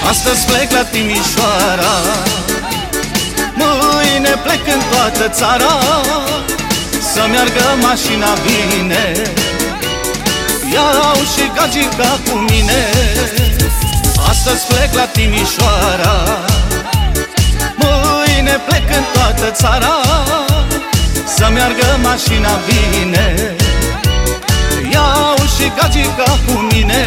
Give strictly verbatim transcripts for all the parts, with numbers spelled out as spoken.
Astăzi plec la Timișoara, mâine plec în toată țara, să meargă mașina bine, iau și gagica cu mine. Astăzi plec la Timișoara, mâine plec în toată țara, să meargă mașina bine, iau și gagica cu mine.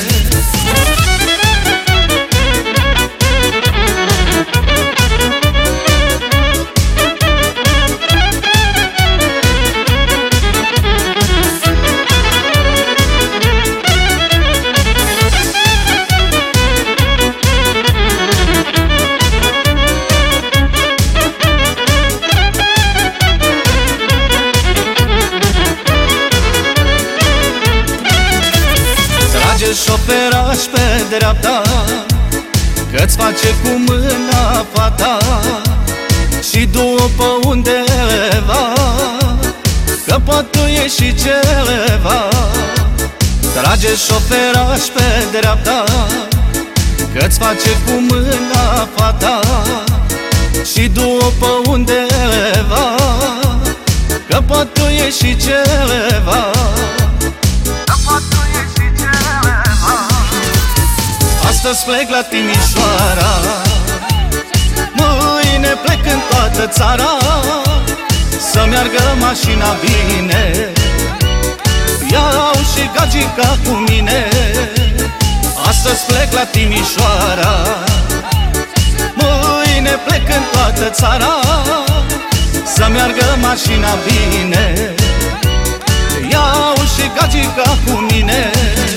Trage șoferaș pe dreapta, că-ți face cu mâna fata, și după undeva, că poate ieși ceva. Trage șoferaș pe dreapta, că-ți face cu mâna fata, și după undeva, că poate ieși ceva. Astăzi plec la Timișoara, mâine plec în toată țara, să meargă mașina bine, iau și gagica cu mine. Astăzi plec la Timișoara, mâine plec în toată țara, să meargă mașina bine, iau și gagica cu mine.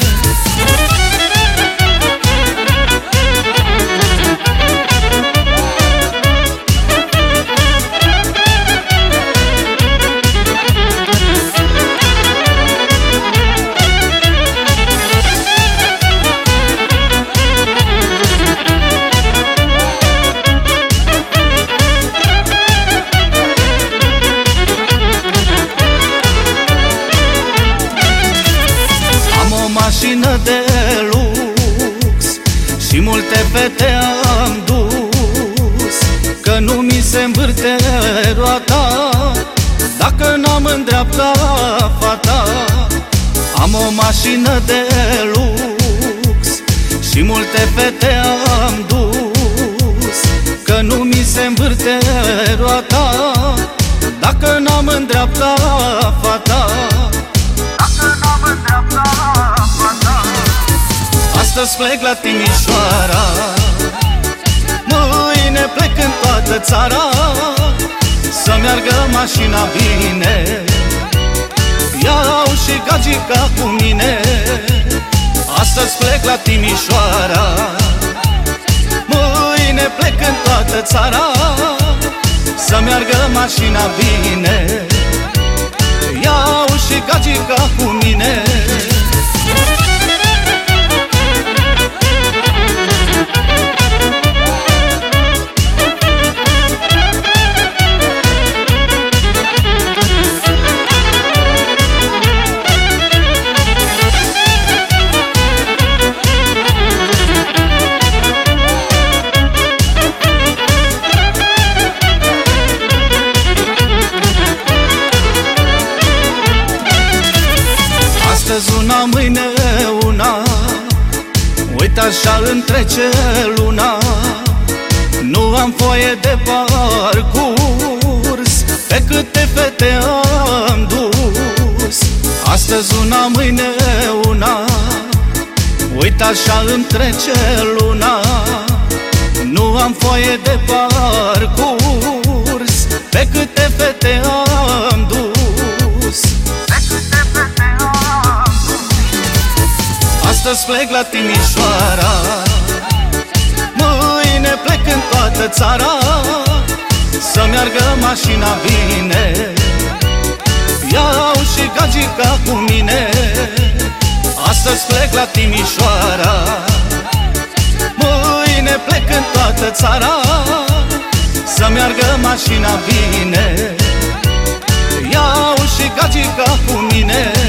Mașină de lux și multe fete am dus, că nu mi se învârte roata dacă n-am în dreapta fata. Am o mașină de lux și multe fete am dus, că nu mi se învârte roata dacă n-am în dreapta fata. Astăzi plec la Timișoara, mâine plec în toată țara, să meargă mașina bine, iau și gagica cu mine. Astăzi plec la Timișoara, mâine plec în toată țara, să meargă mașina bine, iau și gagica cu mine. Astăzi una, mâine una, uite așa îmi trece luna. Nu am foaie de parcurs, pe câte fete am dus. Astăzi una, mâine una, uite așa îmi trece luna. Nu am foaie de parcurs, pe câte fete am dus. Astăzi plec la Timișoara, mâine plec în toată țara, să meargă mașina bine, iau și gagica cu mine. Astăzi plec la Timișoara, mâine plec în toată țara, să meargă mașina bine, iau și gagica cu mine.